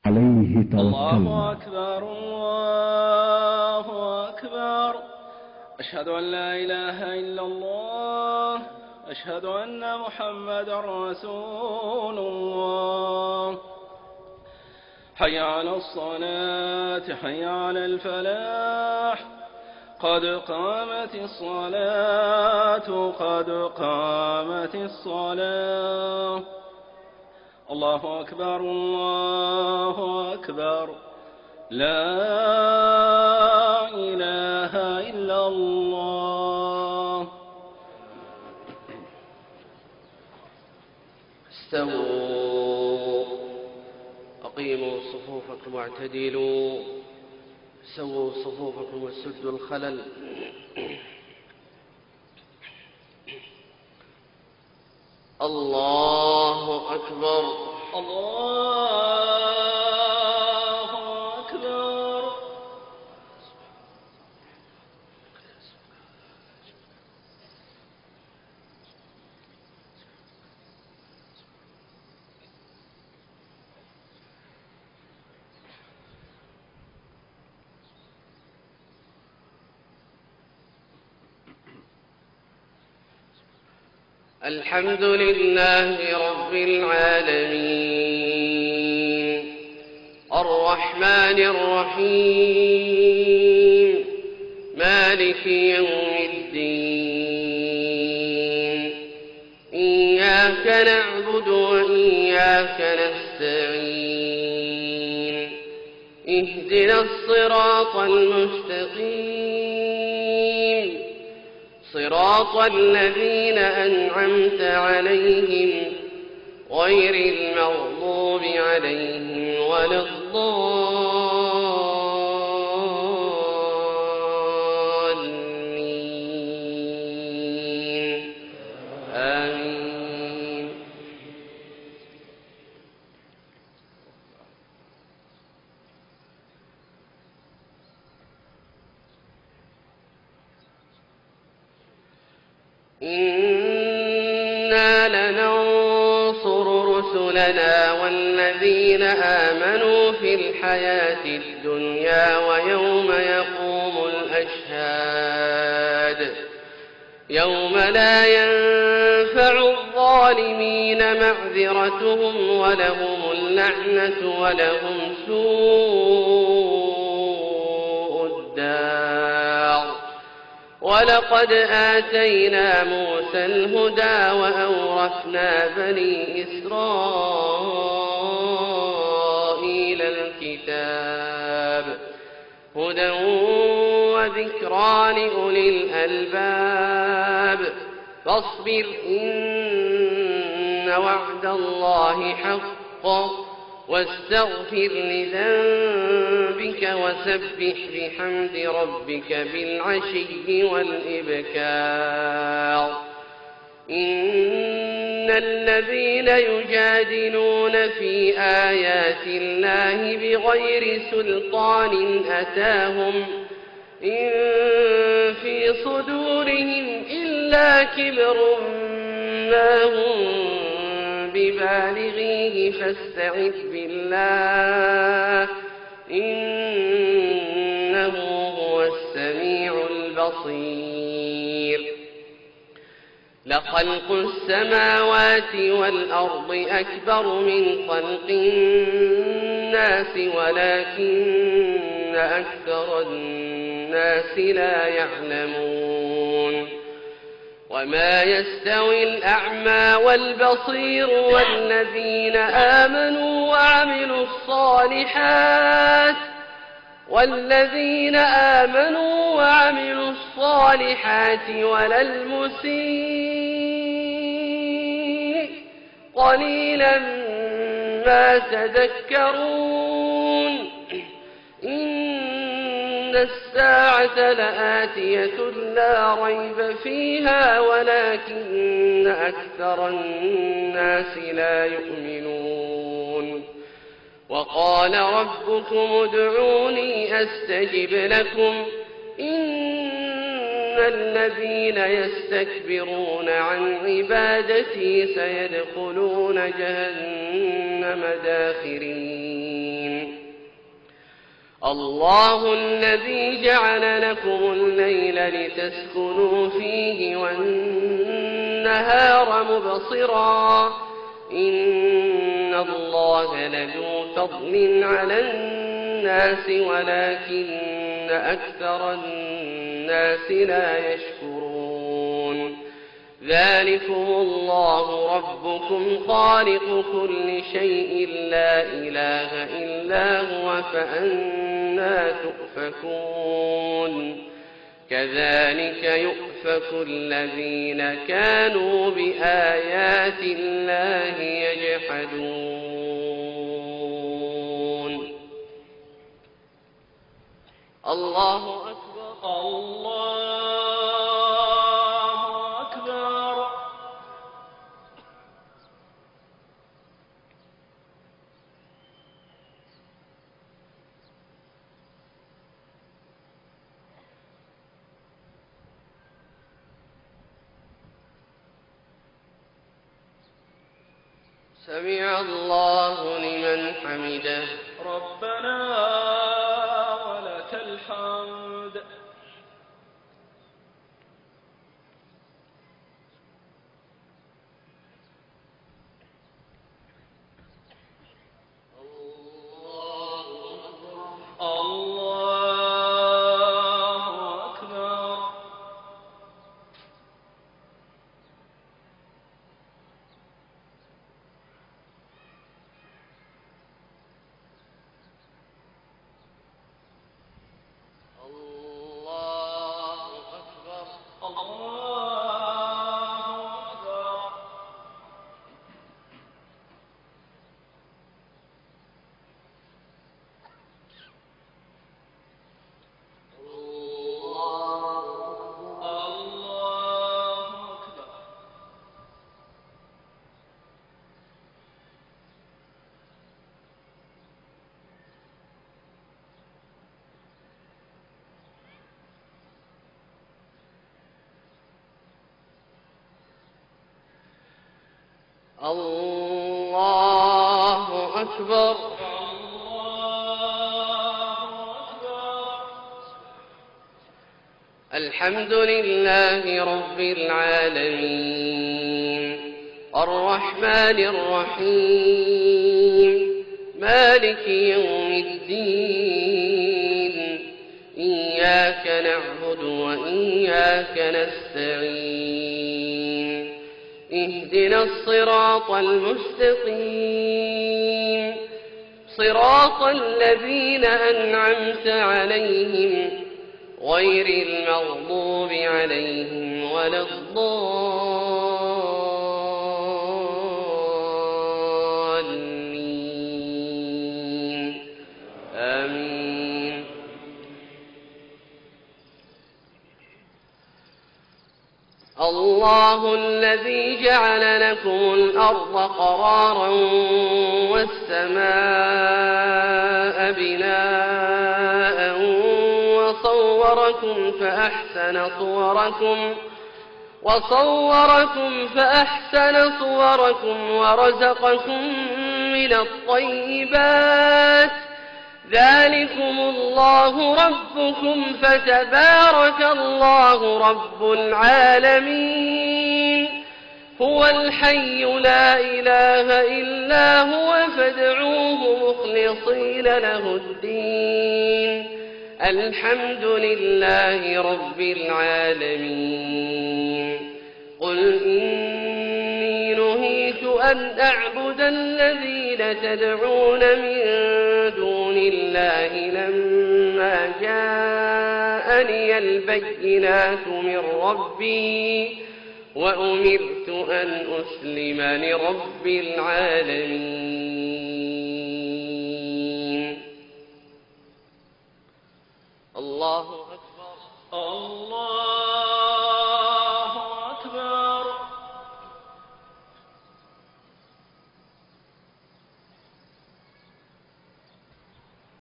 عليه توكلنا. الله أكبر الله أكبر. أشهد أن لا إله إلا الله. أشهد أن محمدا رسول الله. حي على الصلاة حي على الفلاح. قد قامت الصلاة قد قامت الصلاة. الله أكبر الله أكبر. لا إله إلا الله. استووا أقيموا صفوفكم واعتدلوا. سووا صفوفكم وسدوا الخلل. الله أكبر الله أكبر. الحمد لله رب العالمين الرحمن الرحيم مالك يوم الدين. إياك نعبد وإياك نستعين. اهدنا الصراط المستقيم صراط الذين أنعمت عليهم غير المغضوب عليهم ولا الضالين. آمين. إنا لننصر رسلنا والذين آمنوا في الحياة الدنيا ويوم يقوم الأشهاد. يوم لا ينفع الظالمين معذرتهم ولهم اللعنة ولهم سوء الدار. ولقد آتينا موسى الهدى وأورثنا بني إسرائيل الكتاب هدى وذكرى لأولي الألباب. فاصبر إن وعد الله حق واستغفر لذنبك وسبح بحمد ربك بالعشي والإبكار. إن الذين يجادلون في آيات الله بغير سلطان أتاهم إن في صدورهم إلا كبر ما هم ببالغيه فاستعذ بالله إنه هو السميع البصير. لخلق السماوات والأرض أكبر من خلق الناس ولكن أكثر الناس لا يعلمون. وما يستوي الأعمى والبصير والذين آمنوا وعملوا الصالحات ولا المسيء قليلا ما تذكرون. إن الساعة لآتية لا ريب فيها ولكن أكثر الناس لا يؤمنون. وقال ربكم ادعوني أستجب لكم إن الذين يستكبرون عن عبادتي سيدخلون جهنم داخرين. الله الذي جعل لكم الليل لتسكنوا فيه والنهار مبصرا إن الله لذو فضل على الناس ولكن أكثر الناس لا يشكرون ذلكم الله ربكم خالق كل شيء لا إله إلا هو فأنى تؤفكون كذلك يؤفك الذين كانوا بآيات الله يجحدون الله أكبر الله أكبر. سمع الله لمن حمده ربنا ولك الحمد. الله أكبر. الله أكبر الله أكبر. الله أكبر. الله أكبر الله أكبر. الحمد لله رب العالمين الرحمن الرحيم مالك يوم الدين إياك نعبد وإياك نستعين اهدنا الصراط المستقيم صراط الذين أنعمت عليهم غير المغضوب عليهم ولا الضالين آمين الله الذي جعل لكم الأرض قرارا والسماء بناء وصوركم فأحسن صوركم ورزقكم من الطيبات ذلكم الله ربكم فتبارك الله رب العالمين هو الحي لا إله إلا هو فادعوه مخلصين له الدين الحمد لله رب العالمين قل إني نهيت أن أعبد الذين تدعون من دون الله لما جاءني البينات من ربي وأمرت أن أسلم لرب العالمين الله أكبر